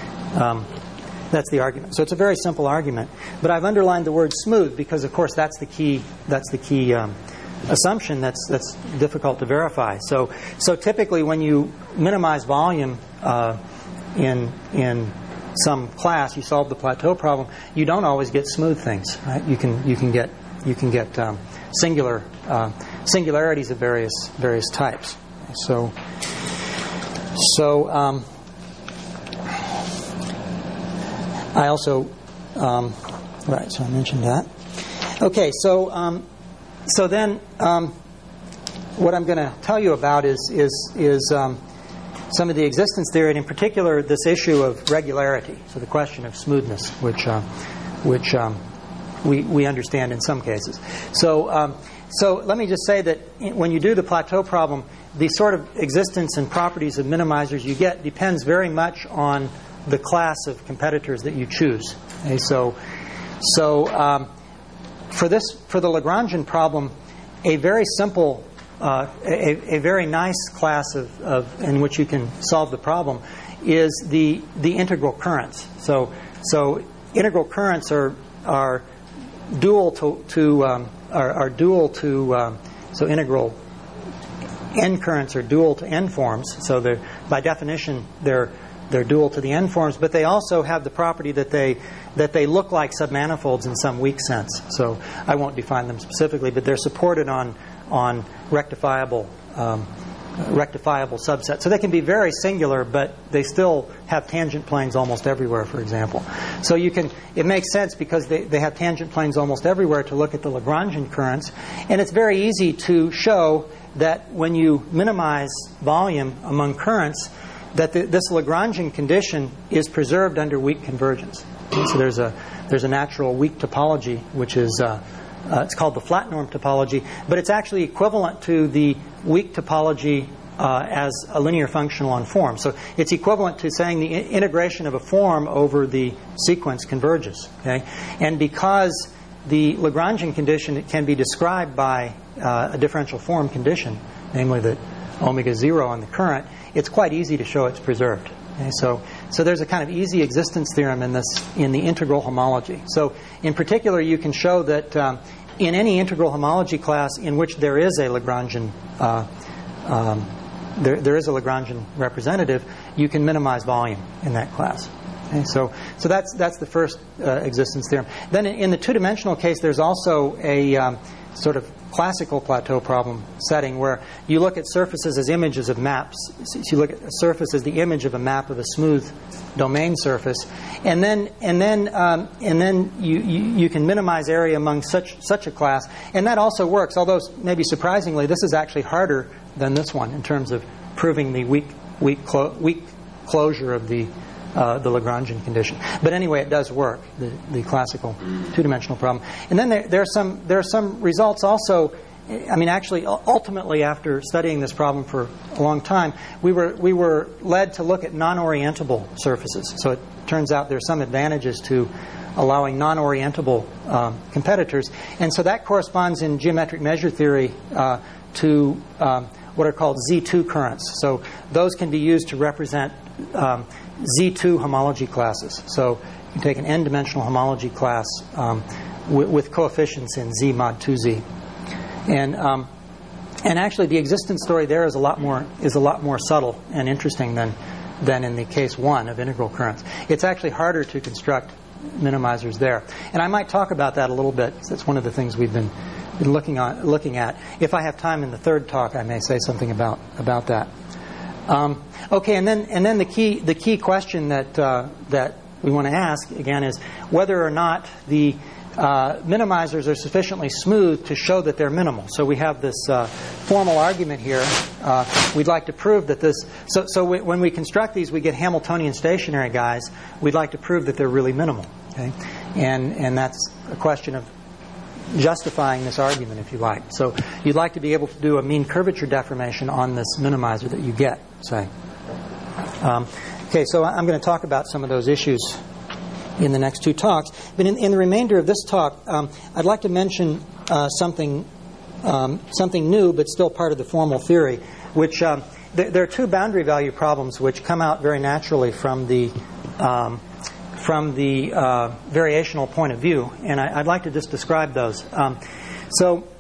[SPEAKER 1] um, that's the argument. So it's a very simple argument, but I've underlined the word smooth because, of course, that's the key. That's the key um, assumption that's that's difficult to verify. So so typically when you minimize volume uh, in in some class, you solve the plateau problem, you don't always get smooth things, right? You can you can get you can get um, singular uh, singularities of various various types. So so um, I also um, right. So I mentioned that. Okay. So um, so then um, what I'm going to tell you about is is is um, some of the existence theory, and in particular this issue of regularity. So the question of smoothness, which uh, which um, we we understand in some cases. So um, so let me just say that when you do the plateau problem, the sort of existence and properties of minimizers you get depends very much on the class of competitors that you choose. Okay, so so um, for this for the Lagrangian problem, a very simple Uh, a, a very nice class of, of in which you can solve the problem is the the integral currents. So so integral currents are are dual to to um, are, are dual to um, so integral n currents are dual to n forms. So they're by definition they're they're dual to the n forms, but they also have the property that they that they look like submanifolds in some weak sense. So I won't define them specifically, but they're supported on on rectifiable um, rectifiable subsets. So they can be very singular, but they still have tangent planes almost everywhere, for example. So you can it makes sense because they, they have tangent planes almost everywhere to look at the Lagrangian currents. And it's very easy to show that when you minimize volume among currents, that the, this Lagrangian condition is preserved under weak convergence. So there's a there's a natural weak topology, which is uh, Uh, it's called the flat norm topology, but it's actually equivalent to the weak topology uh, as a linear functional on form. So it's equivalent to saying the I- integration of a form over the sequence converges. Okay? And because the Lagrangian condition it can be described by uh, a differential form condition, namely that omega zero on the current, it's quite easy to show it's preserved. Okay? So so there's a kind of easy existence theorem in this in the integral homology. So in particular, you can show that um, in any integral homology class in which there is a Lagrangian uh, um, there, there is a Lagrangian representative, you can minimize volume in that class. Okay? So so that's that's the first uh, existence theorem. Then in, in the two-dimensional case, there's also a um, sort of classical plateau problem setting where you look at surfaces as images of maps. So you look at a surface as the image of a map of a smooth domain surface, and then and then um, and then you, you you can minimize area among such such a class, and that also works. Although maybe surprisingly, this is actually harder than this one in terms of proving the weak weak clo- weak closure of the uh, the Lagrangian condition. But anyway, it does work, the the classical two-dimensional problem. And then there, there are some there are some results also. I mean, actually, ultimately, after studying this problem for a long time, we were we were led to look at non-orientable surfaces. So it turns out there's some advantages to allowing non-orientable um, competitors, and so that corresponds in geometric measure theory uh, to um, what are called Z two currents. So those can be used to represent um, Z two homology classes. So you take an n-dimensional homology class um, w- with coefficients in Z mod two Z. And um, and actually, the existence story there is a lot more is a lot more subtle and interesting than than in the case one of integral currents. It's actually harder to construct minimizers there, and I might talk about that a little bit. That's one of the things we've been, been looking on looking at. If I have time in the third talk, I may say something about about that. Um, okay, and then and then the key the key question that uh, that we want to ask again is whether or not the Uh, minimizers are sufficiently smooth to show that they're minimal. So we have this uh, formal argument here. Uh, we'd like to prove that this. So, so we, when we construct these, we get Hamiltonian stationary guys. We'd like to prove that they're really minimal. Okay, and and that's a question of justifying this argument, if you like. So you'd like to be able to do a mean curvature deformation on this minimizer that you get. Say. Um, okay, so I'm going to talk about some of those issues in the next two talks. But in, in the remainder of this talk, um, I'd like to mention uh, something um, something new, but still part of the formal theory, which um, th- there are two boundary value problems which come out very naturally from the um, from the uh, variational point of view, and I, I'd like to just describe those. Um, so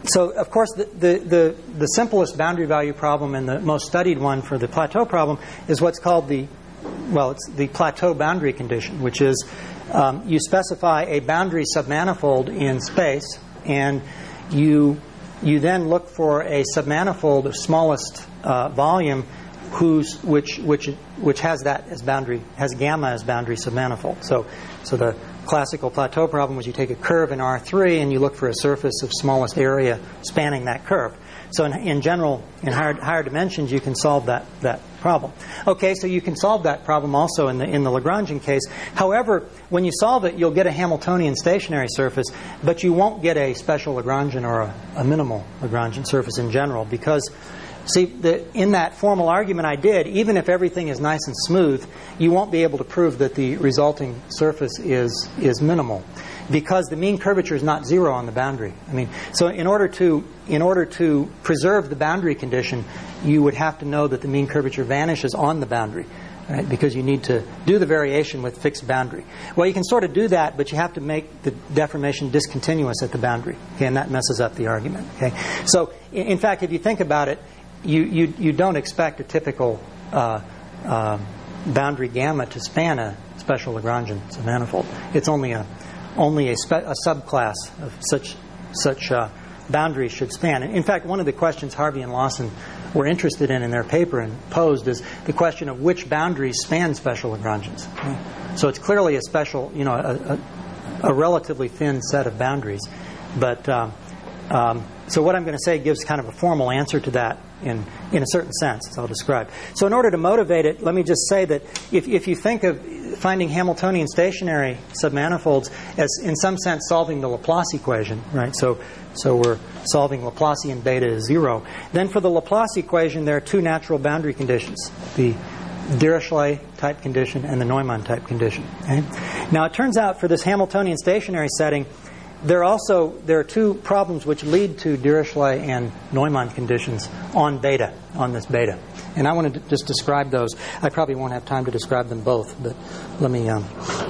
[SPEAKER 1] so of course, the, the, the, the simplest boundary value problem and the most studied one for the plateau problem is what's called the, well, it's the plateau boundary condition, which is um, you specify a boundary submanifold in space, and you you then look for a submanifold of smallest uh, volume, whose which which which has that as boundary, has gamma as boundary submanifold. So so the classical plateau problem was you take a curve in R three and you look for a surface of smallest area spanning that curve. So in, in general, in higher, higher dimensions, you can solve that, that problem. Okay, so you can solve that problem also in the in the Lagrangian case. However, when you solve it, you'll get a Hamiltonian stationary surface, but you won't get a special Lagrangian or a, a minimal Lagrangian surface in general, because see, the, in that formal argument I did, even if everything is nice and smooth, you won't be able to prove that the resulting surface is is minimal, because the mean curvature is not zero on the boundary. I mean, so in order to in order to preserve the boundary condition, you would have to know that the mean curvature vanishes on the boundary, right? Because you need to do the variation with fixed boundary. Well, you can sort of do that, but you have to make the deformation discontinuous at the boundary, okay, and that messes up the argument. Okay, so in, in fact, if you think about it, you you, you don't expect a typical uh, uh, boundary gamma to span a special Lagrangian submanifold. It's only a only a, spe- a subclass of such such uh, boundaries should span. In fact, one of the questions Harvey and Lawson were interested in in their paper and posed is the question of which boundaries span special Lagrangians. Okay? So it's clearly a special, you know, a, a, a relatively thin set of boundaries. But um, um, so what I'm going to say gives kind of a formal answer to that in in a certain sense, as I'll describe. So in order to motivate it, let me just say that if if you think of finding Hamiltonian stationary submanifolds as, in some sense, solving the Laplace equation, right? So, so we're solving Laplacian beta is zero. Then for the Laplace equation, there are two natural boundary conditions: the Dirichlet type condition and the Neumann type condition. Okay? Now, it turns out for this Hamiltonian stationary setting, there are also there are two problems which lead to Dirichlet and Neumann conditions on beta, on this beta. And I want to d- just describe those. I probably won't have time to describe them both, but let me um,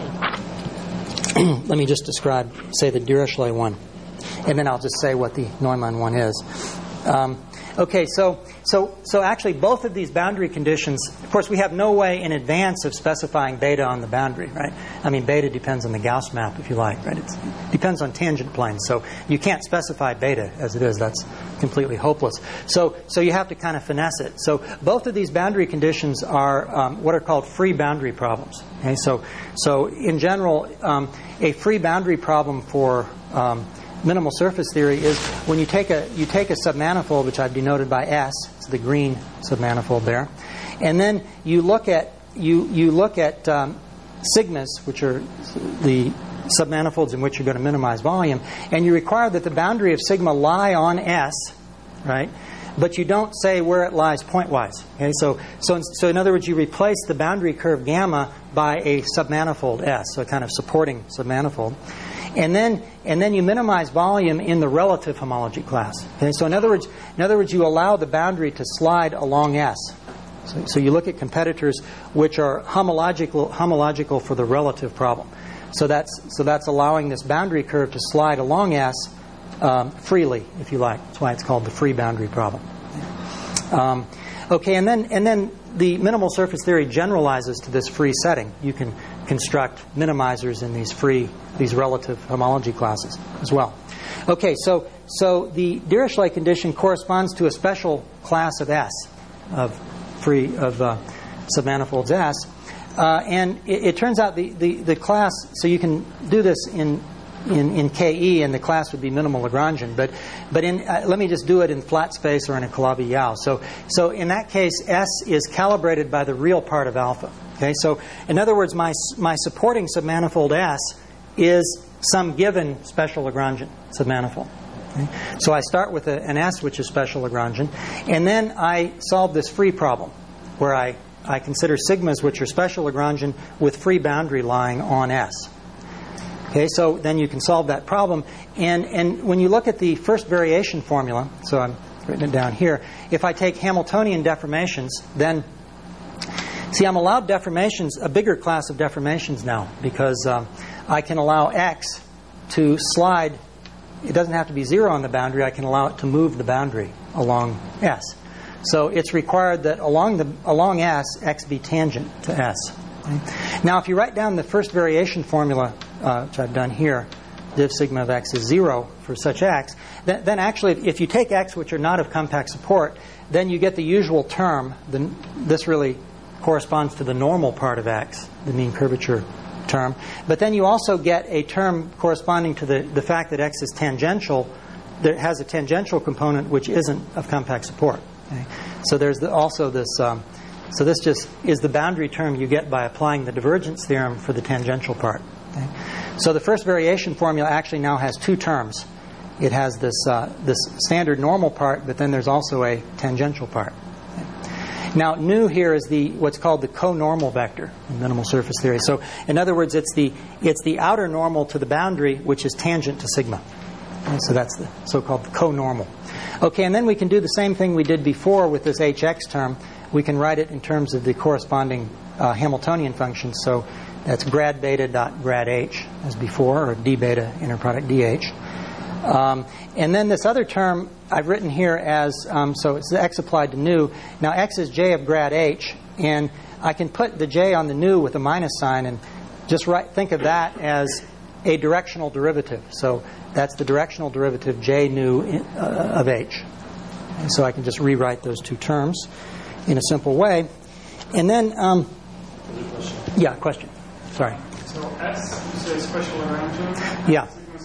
[SPEAKER 1] let me just describe, say, the Dirichlet one, and then I'll just say what the Neumann one is. Um, okay, so so so actually, both of these boundary conditions. Of course, we have no way in advance of specifying beta on the boundary, right? I mean, beta depends on the Gauss map, if you like, right? It's, it depends on tangent planes, so you can't specify beta as it is. That's completely hopeless. So, so you have to kind of finesse it. So, both of these boundary conditions are um, what are called free boundary problems. Okay, so, so in general, um, a free boundary problem for um, minimal surface theory is when you take a you take a submanifold, which I've denoted by S, it's the green submanifold there, and then you look at you you look at um, sigmas, which are the submanifolds in which you're going to minimize volume, and you require that the boundary of sigma lie on S, right? But you don't say where it lies pointwise. Okay, so so in, so in other words, you replace the boundary curve gamma by a submanifold S, so a kind of supporting submanifold. And then, and then you minimize volume in the relative homology class. Okay, so in other words, in other words, you allow the boundary to slide along S. So, so you look at competitors which are homological, homological for the relative problem. So that's so that's allowing this boundary curve to slide along S um, freely, if you like. That's why it's called the free boundary problem. Um, okay, and then and then the minimal surface theory generalizes to this free setting. You can construct minimizers in these free, these relative homology classes as well. Okay, so so the Dirichlet condition corresponds to a special class of S, of free of uh, submanifolds S, uh, and it, it turns out the, the, the class. So you can do this in in, in K E, and the class would be minimal Lagrangian. But but in uh, let me just do it in flat space or in a Calabi-Yau. So so in that case, S is calibrated by the real part of alpha. Okay, so in other words, my my supporting submanifold S is some given special Lagrangian submanifold. Okay? So I start with a, an S which is special Lagrangian, and then I solve this free problem where I, I consider sigmas which are special Lagrangian with free boundary lying on S. Okay, so then you can solve that problem, and and when you look at the first variation formula, so I'm written it down here. If I take Hamiltonian deformations, then see, I'm allowed deformations, a bigger class of deformations now, because um, I can allow X to slide it doesn't have to be zero on the boundary. I can allow it to move the boundary along S. So it's required that along the along S, X be tangent to S. Okay? Now, if you write down the first variation formula, uh, which I've done here, div sigma of X is zero for such X, then, then actually, if, if you take X which are not of compact support, then you get the usual term. The, this really corresponds to the normal part of X, the mean curvature term. But then you also get a term corresponding to the, the fact that X is tangential, that has a tangential component which isn't of compact support. Okay? So there's the, also this, um, so this just is the boundary term you get by applying the divergence theorem for the tangential part. Okay? So the first variation formula actually now has two terms. It has this, uh, this standard normal part, but then there's also a tangential part. Now, nu here is the what's called the co-normal vector in minimal surface theory. So, in other words, it's the it's the outer normal to the boundary, which is tangent to sigma. And so that's the so-called co-normal. Okay, and then we can do the same thing we did before with this hx term. We can write it in terms of the corresponding uh, Hamiltonian function. So that's grad beta dot grad h as before, or d beta inner product dh. Um, and then this other term I've written here as, um, so it's the x applied to nu. Now x is j of grad h, and I can put the j on the nu with a minus sign and just write, think of that as a directional derivative. So that's the directional derivative j nu in, uh, of h. And so I can just rewrite those two terms in a simple way. And then, um, yeah, question. Sorry.
[SPEAKER 2] So S, you say special Lagrangian?
[SPEAKER 1] Yeah.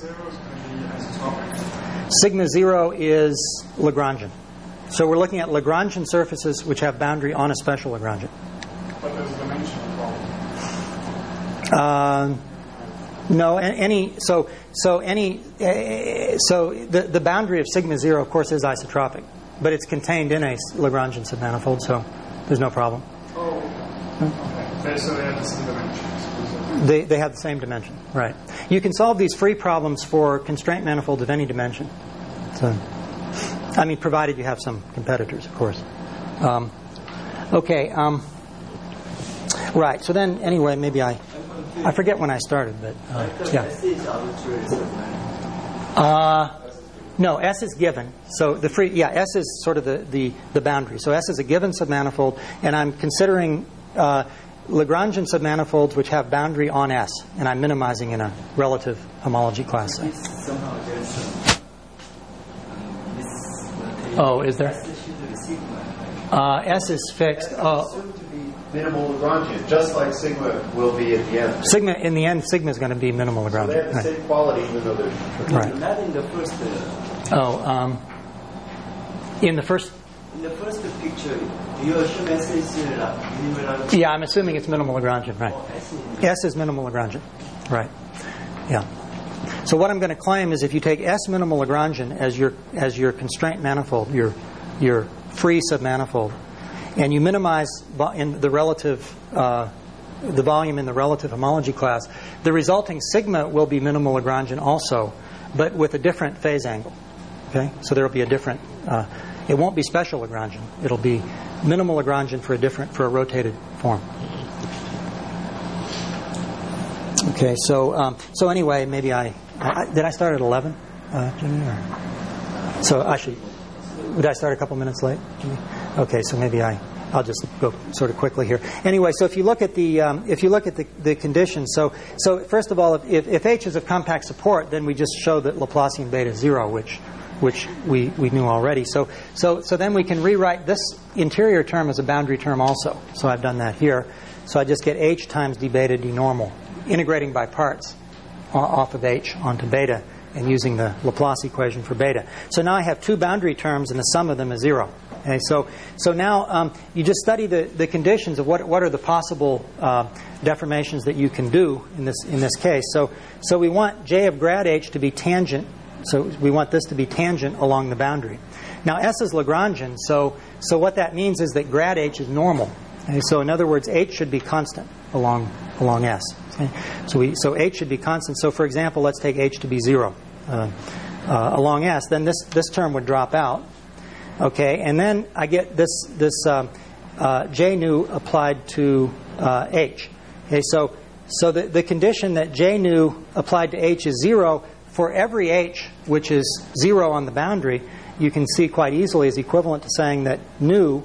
[SPEAKER 2] Sigma zero is going to be isotropic?
[SPEAKER 1] Sigma zero is Lagrangian. So we're looking at Lagrangian surfaces which have boundary on a special Lagrangian.
[SPEAKER 2] But there's a dimensional problem.
[SPEAKER 1] Um, no, any so so any uh, so the the boundary of sigma zero, of course, is isotropic, but it's contained in a Lagrangian submanifold, so there's no problem.
[SPEAKER 2] Oh, okay. So they have the same dimensions.
[SPEAKER 1] They they have the same dimension, right? You can solve these free problems for constraint manifolds of any dimension. So, I mean, provided you have some competitors, of course. Um, okay. Um, right. So then, anyway, maybe I I forget when I started, but uh, yeah. Uh, no, S is given. So the free yeah S is sort of the the, the boundary. So S is a given submanifold, and I'm considering Uh, Lagrangian submanifolds which have boundary on S, and I'm minimizing in a relative homology class. Oh, is there? Uh, S is fixed. Oh.
[SPEAKER 3] Minimal Lagrangian, just like sigma will be at the end.
[SPEAKER 1] Sigma, in the end, sigma is going to be minimal Lagrangian.
[SPEAKER 3] So they have the
[SPEAKER 1] right.
[SPEAKER 3] same quality, even though they're
[SPEAKER 1] right.
[SPEAKER 4] Not in the first. Uh,
[SPEAKER 1] oh, um, in the first.
[SPEAKER 4] in the first picture, you assume S is minimal.
[SPEAKER 1] Yeah, I'm assuming it's minimal Lagrangian, right?
[SPEAKER 4] Oh, S is
[SPEAKER 1] S is minimal Lagrangian, right? Yeah. So what I'm going to claim is if you take S minimal Lagrangian as your as your constraint manifold, your your free submanifold, and you minimize in the relative uh, the volume in the relative homology class, the resulting sigma will be minimal Lagrangian also, but with a different phase angle. Okay, so there will be a different. Uh, it won't be special Lagrangian. It'll be minimal Lagrangian for a different for a rotated form. Okay, so um, so anyway, maybe I, I did I start at eleven, uh, Jimmy? Or? So I should. Would I start a couple minutes late, Jimmy? Okay, so maybe I I'll just go sort of quickly here. Anyway, so if you look at the um, if you look at the, the conditions, so so first of all, if, if if H is of compact support, then we just show that Laplacian beta is zero, which which we, we knew already. So so so then we can rewrite this interior term as a boundary term also. So I've done that here. So I just get H times d beta d normal, integrating by parts off of H onto beta and using the Laplace equation for beta. So now I have two boundary terms and the sum of them is zero. Okay, so so now um, you just study the, the conditions of what what are the possible uh, deformations that you can do in this in this case. So so we want J of grad H to be tangent. So we want this to be tangent along the boundary. Now S is Lagrangian. So so what that means is that grad H is normal. Okay, so in other words, H should be constant along along S. Okay, so we so H should be constant. So for example, let's take H to be zero uh, uh, along S. Then this this term would drop out. Okay, and then I get this this um, uh, J nu applied to uh, H. Okay, so so the, the condition that J nu applied to H is zero for every h which is zero on the boundary, you can see quite easily is equivalent to saying that nu,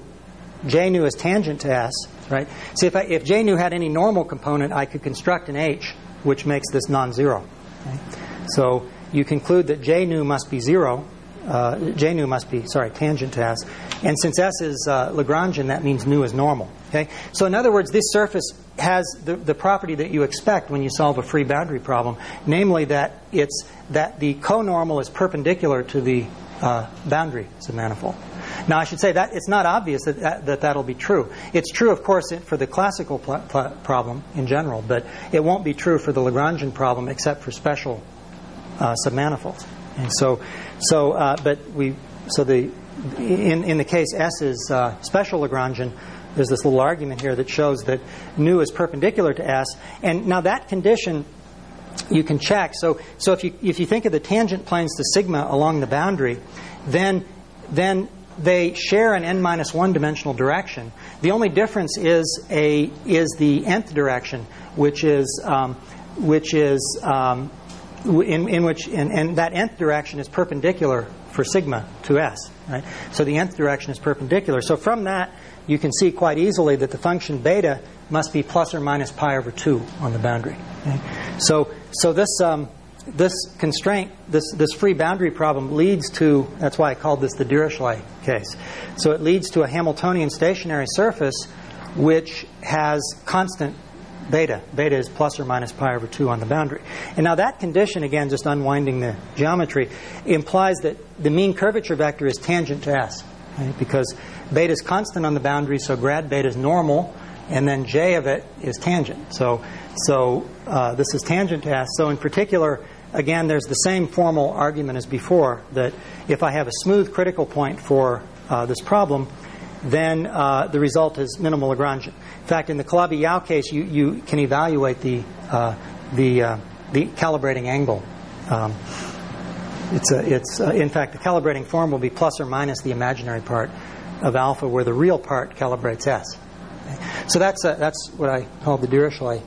[SPEAKER 1] J nu is tangent to S, right? See, if, I, if J nu had any normal component, I could construct an H which makes this non-zero. Okay? So you conclude that J nu must be zero. Uh, J nu must be, sorry, tangent to S. And since S is uh, Lagrangian, that means nu is normal. Okay? So in other words, this surface has the, the property that you expect when you solve a free boundary problem, namely that it's that the conormal is perpendicular to the uh, boundary submanifold. Now, I should say that it's not obvious that, that, that that'll be true. It's true, of course, for the classical pl- pl- problem in general, but it won't be true for the Lagrangian problem except for special uh, submanifolds. And so, so, uh, but we, so the, in in the case S is uh, special Lagrangian, there's this little argument here that shows that nu is perpendicular to S, and now that condition you can check. So, so if you if you think of the tangent planes to sigma along the boundary, then then they share an n minus one dimensional direction. The only difference is a is the nth direction, which is um, which is um, in in which and, and that nth direction is perpendicular for sigma to S. Right. So the nth direction is perpendicular. So from that, you can see quite easily that the function beta must be plus or minus pi over two on the boundary. Okay? So so this um, this constraint, this this free boundary problem leads to, that's why I called this the Dirichlet case. So it leads to a Hamiltonian stationary surface which has constant beta. Beta is plus or minus pi over two on the boundary. And now that condition, again, just unwinding the geometry, implies that the mean curvature vector is tangent to S. Right? Because beta is constant on the boundary, so grad beta is normal, and then J of it is tangent. So, so uh, this is tangent to S. So in particular, again, there's the same formal argument as before, that if I have a smooth critical point for uh, this problem, then uh, the result is minimal Lagrangian. In fact, in the Calabi-Yau case, you, you can evaluate the uh, the uh, the calibrating angle. Um, it's a, it's uh, in fact, the calibrating form will be plus or minus the imaginary part of alpha, where the real part calibrates S. Okay. So that's uh, that's what I call the Dirichlet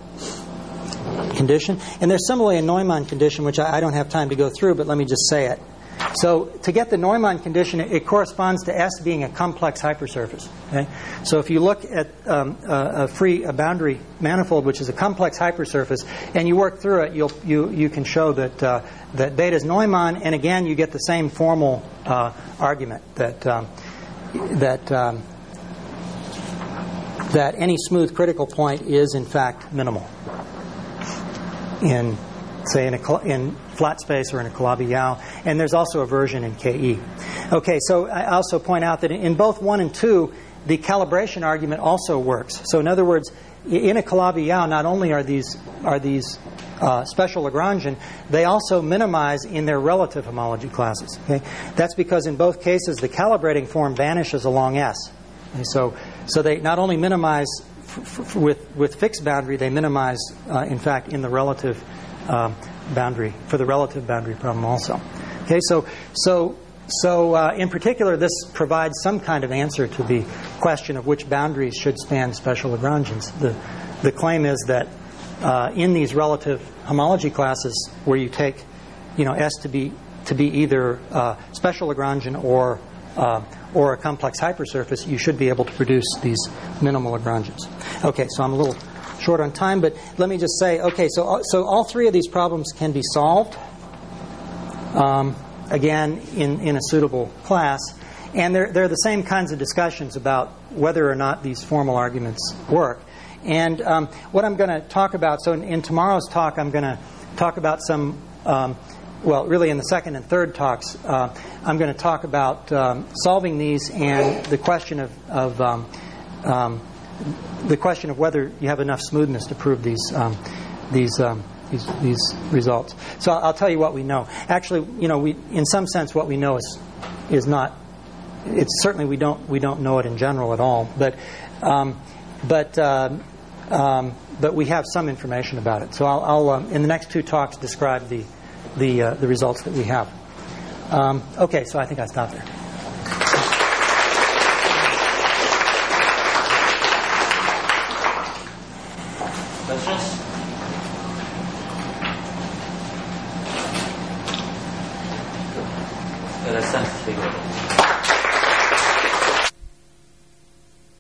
[SPEAKER 1] condition. And there's similarly a Neumann condition, which I, I don't have time to go through, but let me just say it. So to get the Neumann condition, it, it corresponds to S being a complex hypersurface. Okay? So if you look at um, a, a free a boundary manifold, which is a complex hypersurface, and you work through it, you'll, you you can show that uh, that beta is Neumann, and again you get the same formal uh, argument that um, that um, that any smooth critical point is in fact minimal in, say, in a in flat space or in a Calabi-Yau, and there's also a version in K E. Okay, so I also point out that in both one and two, the calibration argument also works. So in other words, in a Calabi-Yau, not only are these are these uh, special Lagrangian, they also minimize in their relative homology classes. Okay, that's because in both cases the calibrating form vanishes along S. Okay? So so they not only minimize f- f- with with fixed boundary, they minimize uh, in fact in the relative um, boundary for the relative boundary problem also. Okay, so so so uh, in particular, this provides some kind of answer to the question of which boundaries should span special Lagrangians. The the claim is that uh, in these relative homology classes, where you take, you know, S to be to be either uh, special Lagrangian or uh, or a complex hypersurface, you should be able to produce these minimal Lagrangians. Okay, so I'm a little short on time, but let me just say, okay, so so all three of these problems can be solved, um, again, in, in a suitable class, and they're, they're the same kinds of discussions about whether or not these formal arguments work. And um, what I'm going to talk about, so in, in tomorrow's talk, I'm going to talk about some, um, well, really in the second and third talks, uh, I'm going to talk about um, solving these and the question of, of um, um, the question of whether you have enough smoothness to prove these um, these, um, these these results. So I'll, I'll tell you what we know. Actually, you know, we in some sense what we know is is not. It's certainly we don't we don't know it in general at all. But um, but uh, um, but we have some information about it. So I'll, I'll um, in the next two talks describe the the uh, the results that we have. Um, okay, so I think I stop there.
[SPEAKER 5] Questions?